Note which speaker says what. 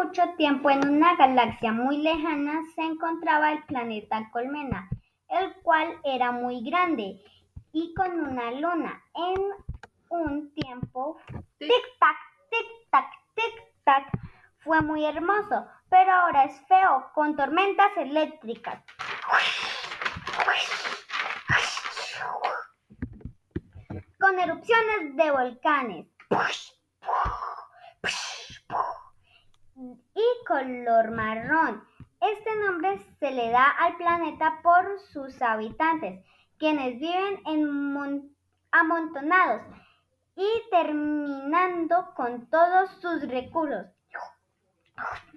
Speaker 1: mucho tiempo, en una galaxia muy lejana, se encontraba el planeta Colmena, el cual era muy grande y con una luna. En un tiempo, tic-tac, tic-tac, tic-tac, fue muy hermoso, pero ahora es feo, con tormentas eléctricas, con erupciones de volcanes y color marrón. Este nombre se le da al planeta por sus habitantes, quienes viven amontonados y terminando con todos sus recursos.